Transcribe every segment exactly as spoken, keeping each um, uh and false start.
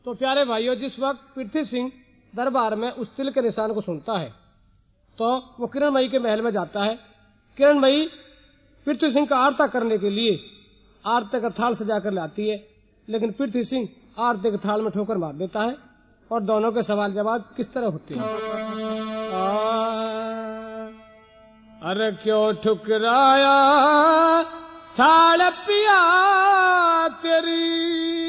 तो प्यारे भाइयों, जिस वक्त पृथ्वी सिंह दरबार में उस तिल के निशान को सुनता है तो वो किरणमयी के महल में जाता है। किरणमयी पृथ्वी सिंह का आरता करने के लिए आरते का थाल सजा कर लाती है, लेकिन पृथ्वी सिंह आरते के थाल में ठोकर मार देता है और दोनों के सवाल जवाब किस तरह होते हैं। अरे क्यों ठुकराया थाल पिया तेरी,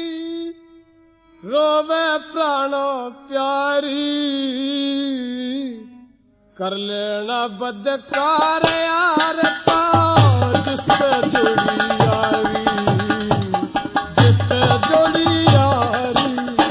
रोवे प्राणो प्यारी, कर लेना बदकार यार का जिस पे जुड़ी यारी, जिस पे जुड़ी यारी।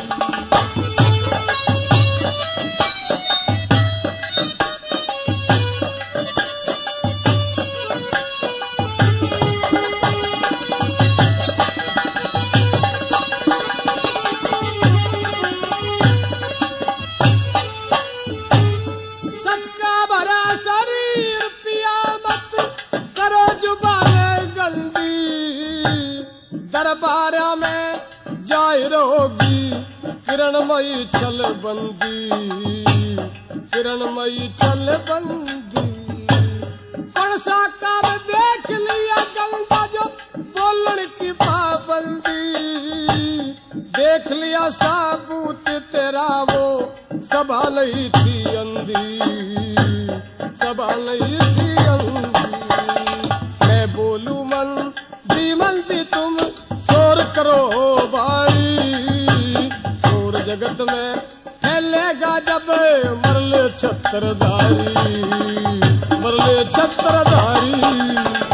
दरबार में जाहिर होगी किरणमयी छल बंदी, किरणमयी छल बंदी। कौन सा काम देख लिया गंगा जो बोलने की पाबंदी, देख लिया साबूत तेरा वो सभा नहीं थी अंधी, सभा नहीं थी अंधी। मैं बोलू मन धीमन दी तुम शोर करो भाई, शोर जगत में फैलेगा जब मरले छत्रधारी, मरले छत्रधारी।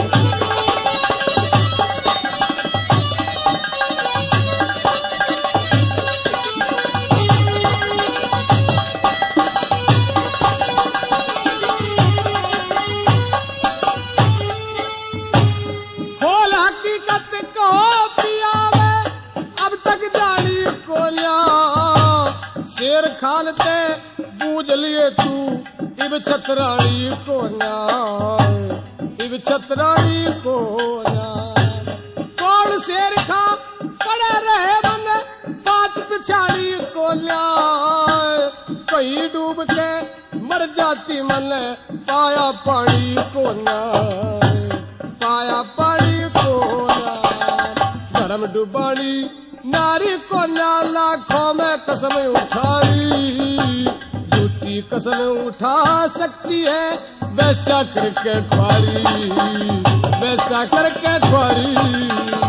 शेर खान ते बूझ लिए तू इब छतरानी को ना, इब छतरानी को ना। कौन शेर खा पड़े रहे मन बात पिछाड़ी को ना, कहीं डूब के मर जाती मन पाया पानी को ना, पाया पानी को ना। धर्म डुबानी नारी को ना लाखों में कसम उठाई, झूठी कसम उठा सकती है वैसा करके ख्वारी, वैसा करके ख्वारी।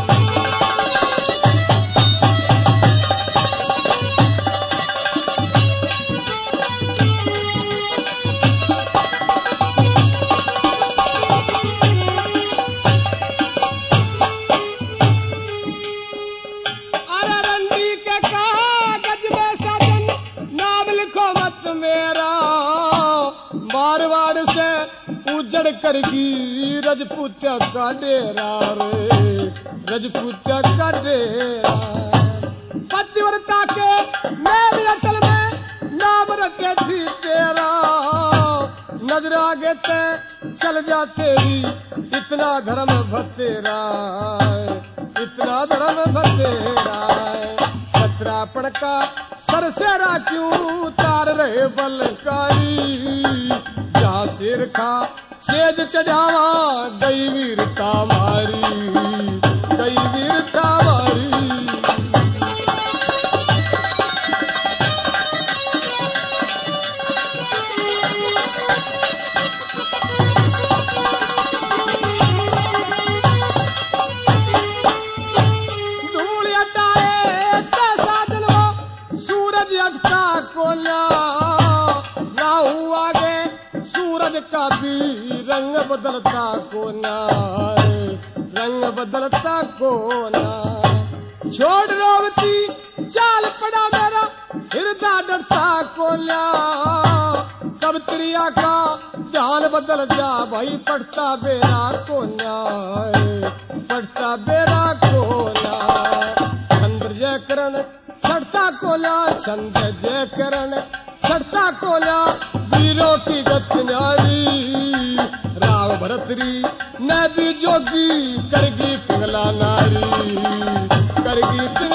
मारवाड़ से उजड़ करगी रजपूतिया का डेरा रे, रजपूतिया का डेरा। पतिव्रता के मेल अटल में नाम रखे थी तेरा, नजर आगे ते चल जा तेरी इतना धर्म भतेरा, इतना धर्म भतेरा। छतरापण का सरसेरा क्यों तार रहे बलकारी, जहाँ शेर खा सेज चढ़ावा गई वीरता मारी, गई वीरता मारी। धूल हटाए कैसा दिन वो सूरज हटता कोला, राहु आगे सूरज का भी रंग बदलता कोना, रंग बदलता कोना। छोड़ रोवती चाल पड़ा मेरा हृदय डरता कोला, कब त्रिया का ध्यान बदल जा भाई पड़ता बेरा कोना, पड़ता बेरा कोना। चंद्र जय करण छड़ता कोला, चंद्र जय करण छड़ता कोला। वीरों की गत न्यारी राव भरतरी न भी जोगी करगी पिघला नारी, करगी